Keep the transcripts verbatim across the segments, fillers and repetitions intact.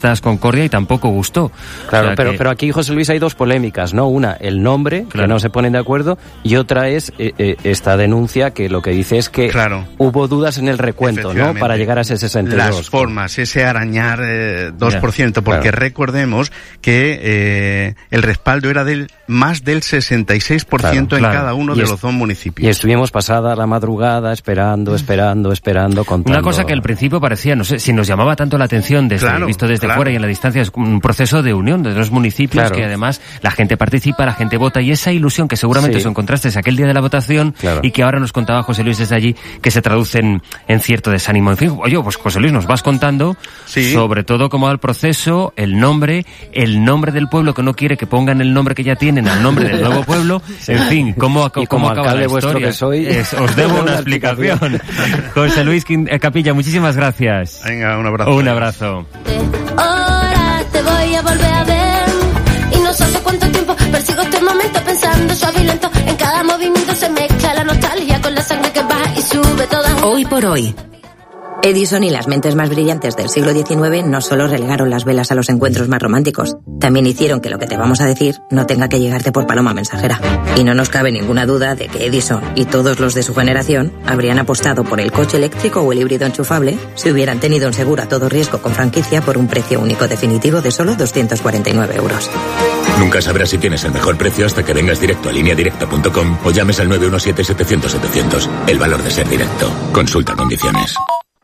Socialistas Concordia y tampoco gustó. Claro, o sea pero, que... pero aquí, José Luis, hay dos polémicas, ¿no? Una, el nombre, claro, que no se ponen de acuerdo, y otra es eh, eh, esta denuncia que lo que dice es que claro, hubo dudas en el recuento, ¿no? Para llegar a ese sesenta y dos. Las formas, ese arañar eh, dos por ciento, yeah, porque claro, recordemos que eh, el respaldo era del más del sesenta y seis por ciento, claro, en claro, cada uno y de los dos municipios. Y estuvimos pasada la madrugada esperando, esperando, esperando, contando. Una cosa que al principio parecía, no sé, si nos llamaba tanto la atención desde, claro, visto desde claro, fuera y en la distancia, es un proceso de unión de dos municipios, claro, que además la gente participa, la gente vota, y esa ilusión que seguramente sí, os encontraste aquel día de la votación, claro, y que ahora nos contaba José Luis desde allí, que se traduce en, en cierto desánimo. En fin, oye, pues José Luis, nos vas contando sí, sobre todo cómo va el proceso, el nombre, el nombre del pueblo que no quiere que pongan el nombre que ya tienen al nombre del nuevo pueblo, sí, en fin, cómo, cómo, como acaba la historia. Que soy, es, os debo una explicación. José Luis Capilla, muchísimas gracias. Venga, un abrazo. Un abrazo. Ahora te voy a volver a ver y no sé hace cuánto tiempo persigo este momento pensando suave y lento. En cada movimiento se mezcla la nostalgia con la sangre que baja y sube toda. Hoy por hoy. Edison y las mentes más brillantes del siglo diecinueve no solo relegaron las velas a los encuentros más románticos, también hicieron que lo que te vamos a decir no tenga que llegarte por paloma mensajera. Y no nos cabe ninguna duda de que Edison y todos los de su generación habrían apostado por el coche eléctrico o el híbrido enchufable si hubieran tenido un seguro a todo riesgo con franquicia por un precio único definitivo de solo doscientos cuarenta y nueve euros. Nunca sabrás si tienes el mejor precio hasta que vengas directo a línea directa punto com o llames al nueve uno siete, setecientos, setecientos. El valor de ser directo. Consulta condiciones.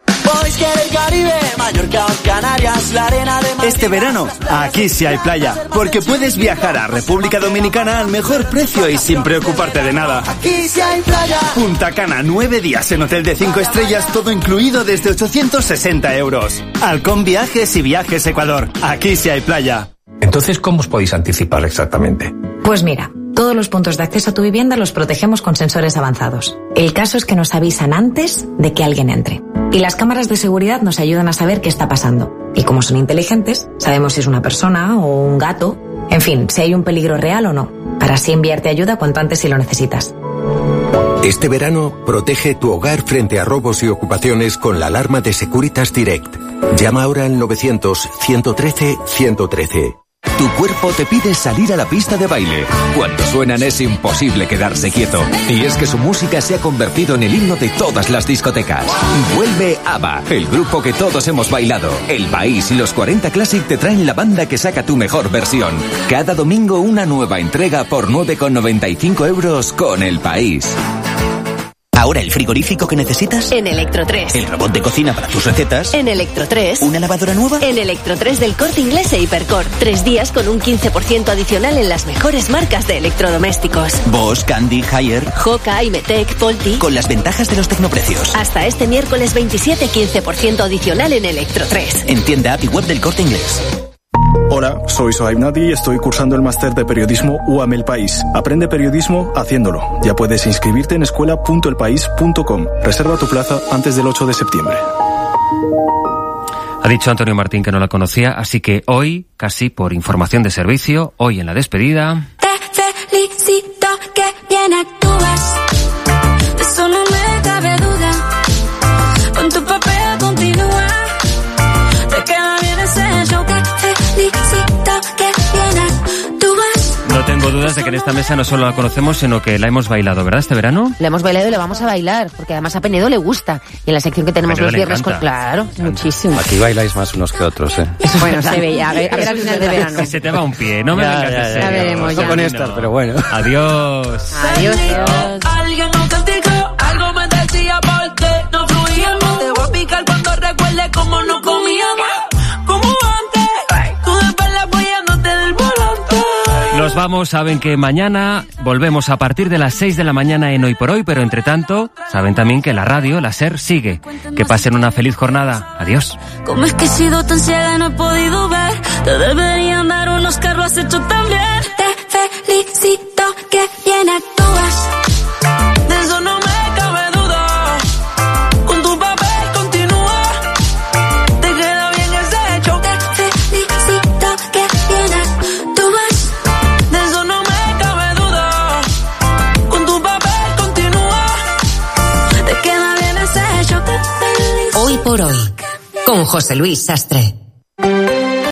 Este verano, aquí sí hay playa, porque puedes viajar a República Dominicana al mejor precio y sin preocuparte de nada. Aquí sí hay playa. Punta Cana, nueve días en hotel de cinco estrellas, todo incluido desde ochocientos sesenta euros. Halcón Viajes y Viajes Ecuador, aquí sí hay playa. Entonces, ¿cómo os podéis anticipar exactamente? Pues mira, todos los puntos de acceso a tu vivienda los protegemos con sensores avanzados. El caso es que nos avisan antes de que alguien entre. Y las cámaras de seguridad nos ayudan a saber qué está pasando. Y como son inteligentes, sabemos si es una persona o un gato. En fin, si hay un peligro real o no. Para así enviarte ayuda cuanto antes si lo necesitas. Este verano, protege tu hogar frente a robos y ocupaciones con la alarma de Securitas Direct. Llama ahora al novecientos, ciento trece, ciento trece. Tu cuerpo te pide salir a la pista de baile. Cuando suenan es imposible quedarse quieto. Y es que su música se ha convertido en el himno de todas las discotecas. Vuelve ABBA, el grupo que todos hemos bailado. El País y los cuarenta Classic te traen la banda que saca tu mejor versión. Cada domingo una nueva entrega por nueve con noventa y cinco euros con El País. Ahora el frigorífico que necesitas en Electro tres. El robot de cocina para tus recetas en Electro tres. ¿Una lavadora nueva? En Electro tres del Corte Inglés e Hipercor. Tres días con un quince por ciento adicional en las mejores marcas de electrodomésticos. Bosch, Candy, Haier, Hoka, Imetec, Polti. Con las ventajas de los tecnoprecios. Hasta este miércoles veintisiete, quince por ciento adicional en Electro tres. En tienda app y web del Corte Inglés. Hola, soy Sohaib Nadi y estoy cursando el máster de periodismo U A M El País. Aprende periodismo haciéndolo. Ya puedes inscribirte en escuela punto el país punto com. Reserva tu plaza antes del ocho de septiembre. Ha dicho Antonio Martín que no la conocía, así que hoy, casi por información de servicio, hoy en la despedida... Te felicito que bien actúas. De eso no me cabe duda. Con tu papel continúa. Te queda bien ese show. No tengo dudas de que en esta mesa no solo la conocemos, sino que la hemos bailado, ¿verdad? Este verano. La hemos bailado y la vamos a bailar, porque además a Penedo le gusta. Y en la sección que tenemos los viernes, con... claro, muchísimo. Aquí bailáis más unos que otros, ¿eh? Bueno, se veía, a ver, a ver al final de verano. Si se te va un pie, no me ya, vengas ya, de serio. Ya veremos, ya. Con estas, pero bueno. Adiós. Adiós. Adiós. Alguien no castigó, algo me decía porque no fluíamos. Te voy a picar cuando recuerde cómo no comíamos. Como antes, tú después la apoyándote del volante. Nos vamos, saben que mañana volvemos a partir de las seis de la mañana en Hoy por Hoy, pero entre tanto, saben también que la radio, la SER, sigue. Que pasen una feliz jornada. Adiós. ¿Cómo es que he sido tan ciega y no he podido ver? Te deberían dar un Oscar, lo has hecho tan bien. Te felicito que bien actúas. De eso no me cabe duda. Con tu papel continúa. Te queda bien ese hecho. Te felicito que bien actúas. De eso no me cabe duda. Con tu papel continúa. Te queda bien ese hecho. Hoy por Hoy, con José Luis Sastre.